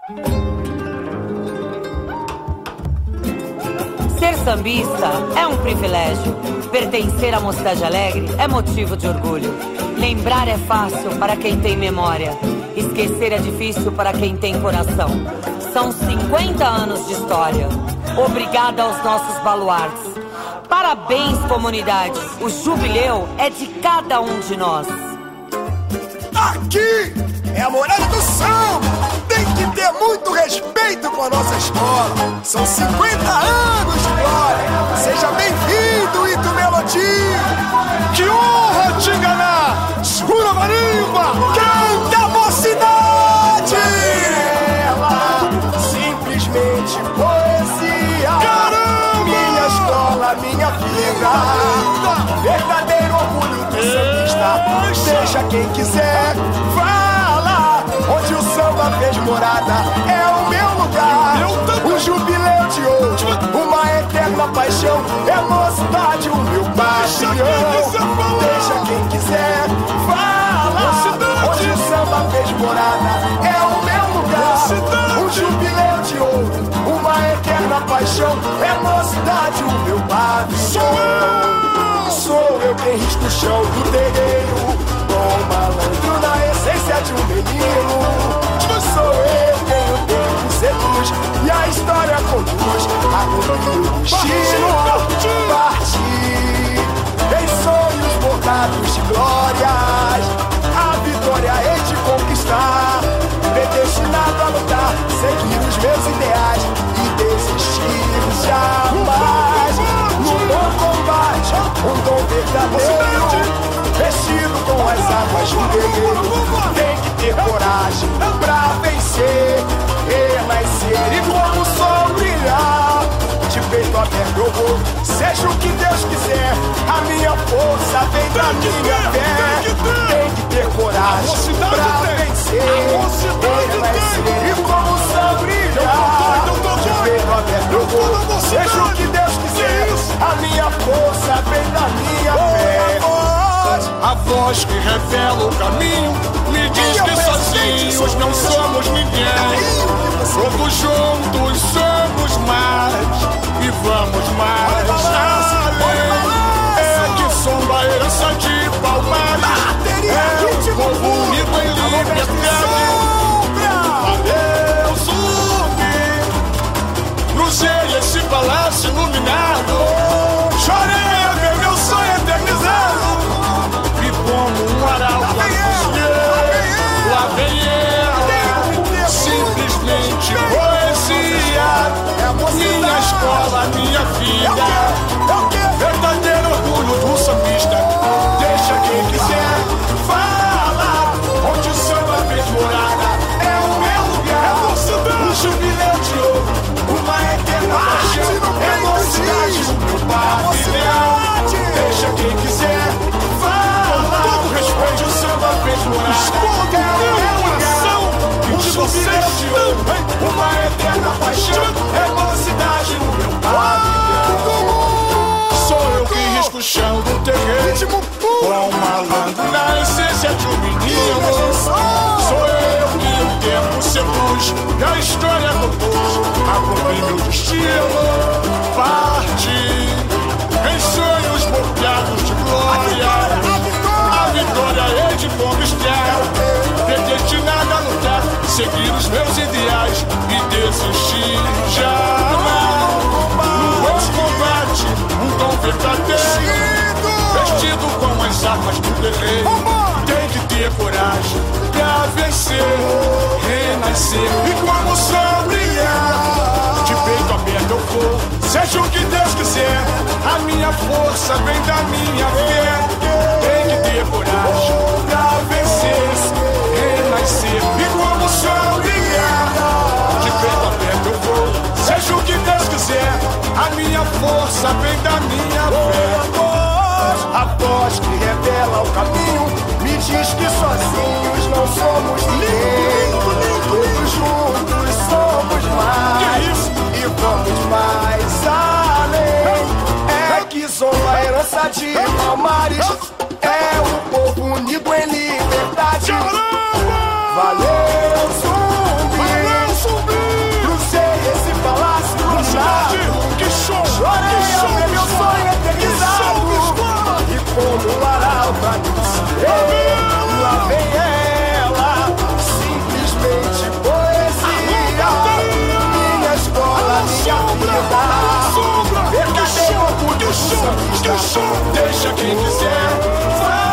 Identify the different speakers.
Speaker 1: Ser sambista é um privilégio. Pertencer à Mocidade Alegre é motivo de orgulho. Lembrar é fácil para quem tem memória. Esquecer é difícil para quem tem coração. São 50 anos de história. Obrigada aos nossos baluartes. Parabéns, comunidade. O jubileu é de cada um de nós.
Speaker 2: Aqui é a Morada do Samba. Tem que ter muito respeito com a nossa escola. São 50 anos de glória. Seja bem-vindo, Ito Melodia. Que honra te enganar. Segura a marimba. Canta a mocidade. Ela, simplesmente poesia. Caramba! Minha escola, minha vida. Verdadeiro orgulho do sambista. Deixa quem quiser falar. Onde o samba fez morada é o meu lugar. O jubileu de ouro, uma eterna paixão. É a mocidade, o meu bastião. Deixa quem quiser falar. Onde o samba fez morada é o meu lugar. O jubileu de ouro, uma eterna paixão. É a mocidade, o meu bastião. Sou eu quem risco o chão do terreiro, com malandro na essência de um menino. Sou eu quem o tempo seduz e a história conduz a cumprir o destino. Partir em sonhos bordados de glórias, a vitória hei de conquistar. Predestinado a lutar, seguir os meus ideais e desistir jamais. No bom combate, um dom verdadeiro, vestido com as armas do guerreiro. Tem que ter coragem pra vencer, renascer e como o sol brilhar. De peito aberto eu vou, seja o que Deus quiser. A minha força vem da minha fé. Tem que ter coragem pra vencer, renascer e como o sol brilhar. De peito aberto eu vou, seja o que Deus quiser. A minha força vem da minha fé.
Speaker 3: A voz que revela o caminho me diz que sozinhos não somos ninguém. Todos juntos somos mais e vamos mais além. É que somos a herança de Palmares. É o povo unido em liberdade. Valeu, zumbi. Cruzei esse palácio iluminado. Chorei a ver meu sonho eternizado. Como um arauto lá vem ela, simplesmente poesia. Minha escola, minha vida, verdadeiro orgulho do sambista. Deixa quem quiser falar. Onde o samba fez morada é o meu lugar. O jubileu de ouro, uma eterna paixão. É mocidade, o meu pavilhão. Deixa quem quiser falar. Todo respeito, o samba fez morada é o lugar. O jubileu de ouro, uma eterna paixão. É mocidade, o meu pavilhão. Sou eu que risco o chão do terreiro, com malandro na essência de um menino. Sou eu que o tempo seduz e a história conduz a cumprir meu destino. Partir em sonhos bordeados de glória, a vitória hei de conquistar. Predestinado a lutar, seguir os meus ideais e desistir jamais. No bom combate, um dom verdadeiro, vestido com as armas do guerreiro. Tem que ter coragem pra vencer, renascer e como o sol brilhar. De peito aberto eu vou, seja o que Deus quiser. A minha força vem da minha fé. Tem que ter coragem pra vencer, renascer e como o sol brilhar. De peito aberto eu vou, seja o que Deus quiser. A minha força vem da minha fé.
Speaker 2: A voz que revela o caminho me diz que sozinhos não somos ninguém. Todos juntos somos mais e vamos mais além. É que somos a herança de Palmares. É o povo unido em liberdade. Valeu, zumbi.
Speaker 3: sombra, que som, deixa quem quiser.